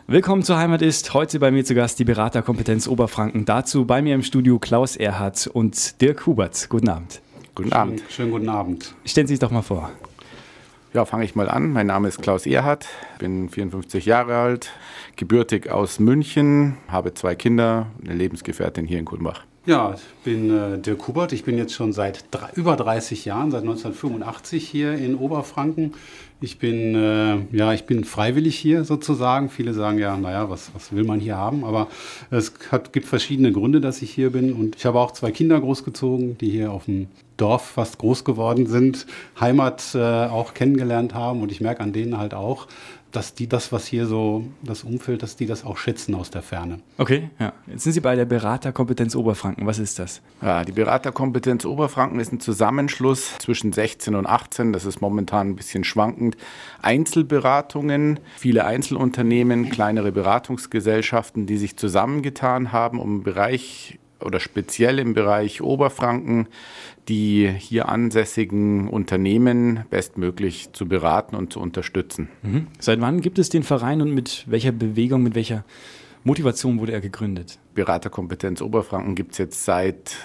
Willkommen zur Heimat ist. Heute bei mir zu Gast die Beraterkompetenz Oberfranken. Dazu bei mir im Studio Klaus Erhardt und Dirk Hubert. Guten Abend. Guten Abend. Schönen guten Abend. Stellen Sie sich doch mal vor. Ja, fange ich mal an. Mein Name ist Klaus Erhardt, bin 54 Jahre alt, gebürtig aus München, habe 2 Kinder, eine Lebensgefährtin hier in Kulmbach. Ja, ich bin Dirk Hubert. Ich bin jetzt schon seit über 30 Jahren, seit 1985 hier in Oberfranken. Ich bin freiwillig hier sozusagen. Viele sagen ja, naja, was will man hier haben? Aber es gibt verschiedene Gründe, dass ich hier bin. Und ich habe auch 2 Kinder großgezogen, die hier auf dem Dorf fast groß geworden sind, Heimat auch kennengelernt haben. Und ich merke an denen halt auch, dass die das, was hier so das Umfeld, dass die das auch schätzen aus der Ferne. Okay, ja. Jetzt sind Sie bei der Beraterkompetenz Oberfranken. Was ist das? Ja, die Beraterkompetenz Oberfranken ist ein Zusammenschluss zwischen 16 und 18. Das ist momentan ein bisschen schwankend. Einzelberatungen, viele Einzelunternehmen, kleinere Beratungsgesellschaften, die sich zusammengetan haben, um im Bereich oder speziell im Bereich Oberfranken die hier ansässigen Unternehmen bestmöglich zu beraten und zu unterstützen. Mhm. Seit wann gibt es den Verein und mit welcher Bewegung, mit welcher Motivation wurde er gegründet? Beraterkompetenz Oberfranken gibt es jetzt seit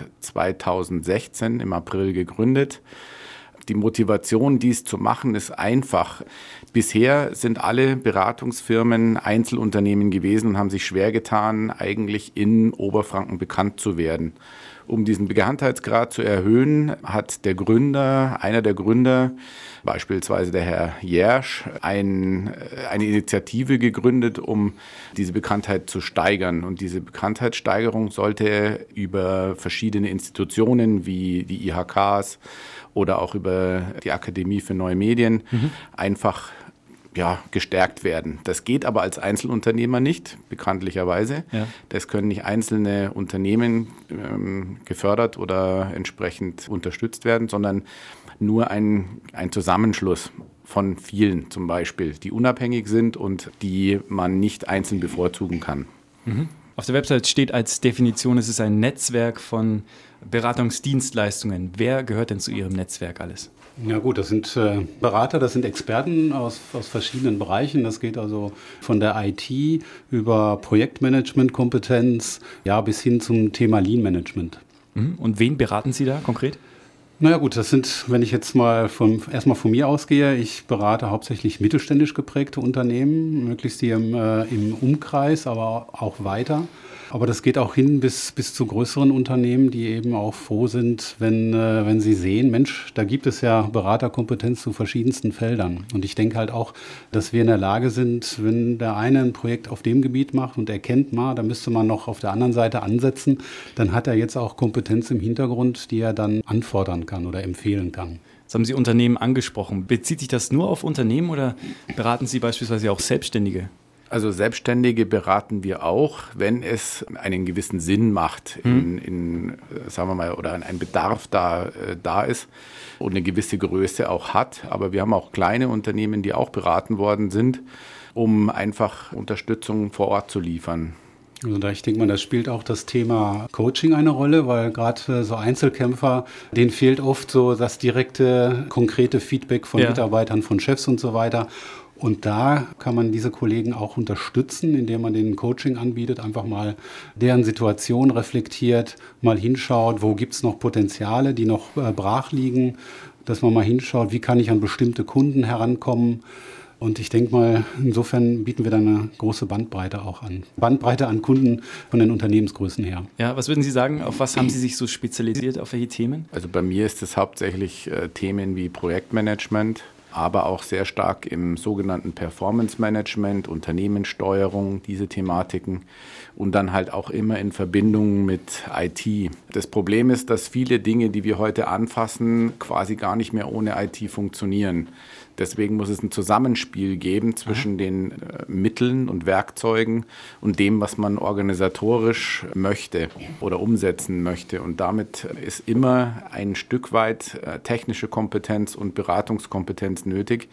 2016 im April gegründet. Die Motivation, dies zu machen, ist einfach. Bisher sind alle Beratungsfirmen Einzelunternehmen gewesen und haben sich schwer getan, eigentlich in Oberfranken bekannt zu werden. Um diesen Bekanntheitsgrad zu erhöhen, hat einer der Gründer, beispielsweise der Herr Jersch, eine Initiative gegründet, um diese Bekanntheit zu steigern. Und diese Bekanntheitssteigerung sollte über verschiedene Institutionen wie die IHKs oder auch über die Akademie für Neue Medien einfach gestärkt werden. Das geht aber als Einzelunternehmer nicht, bekanntlicherweise. Ja. Das können nicht einzelne Unternehmen gefördert oder entsprechend unterstützt werden, sondern nur ein Zusammenschluss von vielen zum Beispiel, die unabhängig sind und die man nicht einzeln bevorzugen kann. Mhm. Auf der Website steht als Definition, es ist ein Netzwerk von Beratungsdienstleistungen. Wer gehört denn zu Ihrem Netzwerk alles? Ja gut, das sind Berater, das sind Experten aus verschiedenen Bereichen. Das geht also von der IT über Projektmanagement-Kompetenz bis hin zum Thema Lean-Management. Und wen beraten Sie da konkret? Naja gut, das sind, wenn ich jetzt mal erstmal von mir ausgehe, ich berate hauptsächlich mittelständisch geprägte Unternehmen, möglichst hier im Umkreis, aber auch weiter. Aber das geht auch hin bis zu größeren Unternehmen, die eben auch froh sind, wenn sie sehen, Mensch, da gibt es ja Beraterkompetenz zu verschiedensten Feldern. Und ich denke halt auch, dass wir in der Lage sind, wenn der eine ein Projekt auf dem Gebiet macht und erkennt mal, da müsste man noch auf der anderen Seite ansetzen, dann hat er jetzt auch Kompetenz im Hintergrund, die er dann anfordern kann oder empfehlen kann. Jetzt haben Sie Unternehmen angesprochen. Bezieht sich das nur auf Unternehmen oder beraten Sie beispielsweise auch Selbstständige? Also Selbstständige beraten wir auch, wenn es einen gewissen Sinn macht, sagen wir mal, oder ein Bedarf da ist und eine gewisse Größe auch hat. Aber wir haben auch kleine Unternehmen, die auch beraten worden sind, um einfach Unterstützung vor Ort zu liefern. Also ich denke mal, da spielt auch das Thema Coaching eine Rolle, weil gerade so Einzelkämpfer, denen fehlt oft so das direkte, konkrete Feedback von Mitarbeitern, von Chefs und so weiter. Und da kann man diese Kollegen auch unterstützen, indem man denen Coaching anbietet, einfach mal deren Situation reflektiert, mal hinschaut, wo gibt es noch Potenziale, die noch brach liegen, dass man mal hinschaut, wie kann ich an bestimmte Kunden herankommen. Und ich denke mal, insofern bieten wir da eine große Bandbreite auch an. Bandbreite an Kunden von den Unternehmensgrößen her. Ja, was würden Sie sagen, auf was haben Sie sich so spezialisiert, auf welche Themen? Also bei mir ist es hauptsächlich Themen wie Projektmanagement, aber auch sehr stark im sogenannten Performance-Management, Unternehmenssteuerung, diese Thematiken und dann halt auch immer in Verbindung mit IT. Das Problem ist, dass viele Dinge, die wir heute anfassen, quasi gar nicht mehr ohne IT funktionieren. Deswegen muss es ein Zusammenspiel geben zwischen den Mitteln und Werkzeugen und dem, was man organisatorisch möchte oder umsetzen möchte. Und damit ist immer ein Stück weit technische Kompetenz und Beratungskompetenz nötig,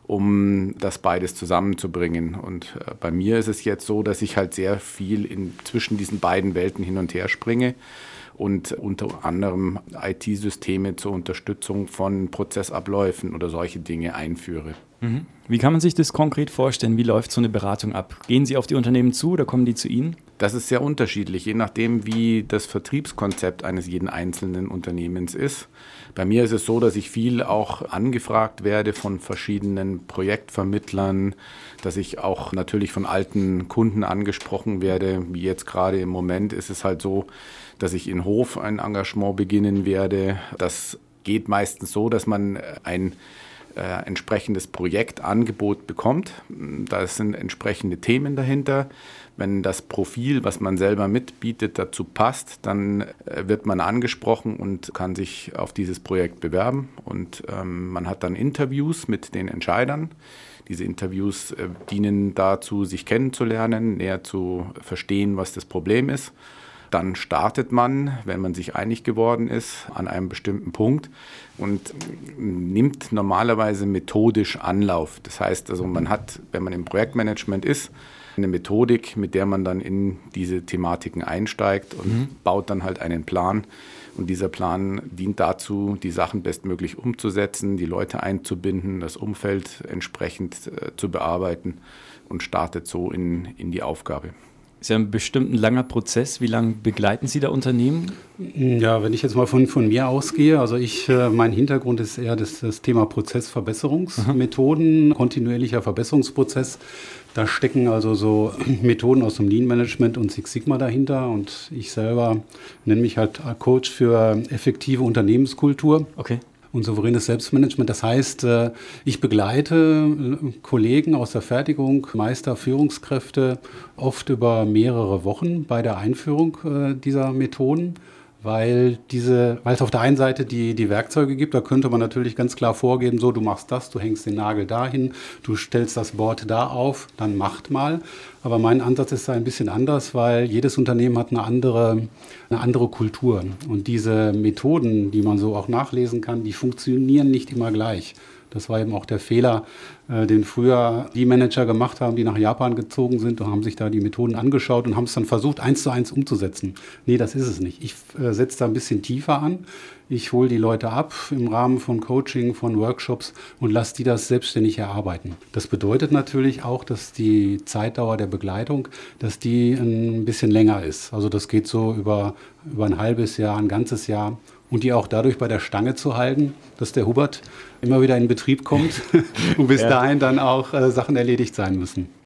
um das beides zusammenzubringen. Und bei mir ist es jetzt so, dass ich halt sehr viel zwischen diesen beiden Welten hin und her springe und unter anderem IT-Systeme zur Unterstützung von Prozessabläufen oder solche Dinge einführe. Wie kann man sich das konkret vorstellen? Wie läuft so eine Beratung ab? Gehen Sie auf die Unternehmen zu oder kommen die zu Ihnen? Das ist sehr unterschiedlich, je nachdem, wie das Vertriebskonzept eines jeden einzelnen Unternehmens ist. Bei mir ist es so, dass ich viel auch angefragt werde von verschiedenen Projektvermittlern, dass ich auch natürlich von alten Kunden angesprochen werde. Wie jetzt gerade im Moment ist es halt so, dass ich in Hof ein Engagement beginnen werde. Das geht meistens so, dass man ein entsprechendes Projektangebot bekommt. Da sind entsprechende Themen dahinter. Wenn das Profil, was man selber mitbietet, dazu passt, dann wird man angesprochen und kann sich auf dieses Projekt bewerben. Und man hat dann Interviews mit den Entscheidern. Diese Interviews dienen dazu, sich kennenzulernen, näher zu verstehen, was das Problem ist. Dann startet man, wenn man sich einig geworden ist, an einem bestimmten Punkt und nimmt normalerweise methodisch Anlauf. Das heißt, also man hat, wenn man im Projektmanagement ist, eine Methodik, mit der man dann in diese Thematiken einsteigt und baut dann halt einen Plan. Und dieser Plan dient dazu, die Sachen bestmöglich umzusetzen, die Leute einzubinden, das Umfeld entsprechend zu bearbeiten und startet so in die Aufgabe. Ist ja ein bestimmt ein langer Prozess. Wie lange begleiten Sie da Unternehmen? Ja, wenn ich jetzt mal von mir ausgehe, also mein Hintergrund ist eher das Thema Prozessverbesserungsmethoden, kontinuierlicher Verbesserungsprozess. Da stecken also so Methoden aus dem Lean Management und Six Sigma dahinter und ich selber nenne mich halt Coach für effektive Unternehmenskultur. Okay. Und souveränes Selbstmanagement. Das heißt, ich begleite Kollegen aus der Fertigung, Meister, Führungskräfte oft über mehrere Wochen bei der Einführung dieser Methoden, weil es auf der einen Seite die Werkzeuge gibt, da könnte man natürlich ganz klar vorgeben, so du machst das, du hängst den Nagel dahin, du stellst das Board da auf, dann macht mal. Aber mein Ansatz ist da ein bisschen anders, weil jedes Unternehmen hat eine andere Kultur. Und diese Methoden, die man so auch nachlesen kann, die funktionieren nicht immer gleich. Das war eben auch der Fehler, den früher die Manager gemacht haben, die nach Japan gezogen sind und haben sich da die Methoden angeschaut und haben es dann versucht, 1:1 umzusetzen. Nee, das ist es nicht. Ich setze da ein bisschen tiefer an. Ich hole die Leute ab im Rahmen von Coaching, von Workshops und lasse die das selbstständig erarbeiten. Das bedeutet natürlich auch, dass die Zeitdauer der Begleitung, dass die ein bisschen länger ist. Also das geht so über ein halbes Jahr, ein ganzes Jahr. Und die auch dadurch bei der Stange zu halten, dass der Hubert immer wieder in Betrieb kommt und bis dahin dann auch Sachen erledigt sein müssen.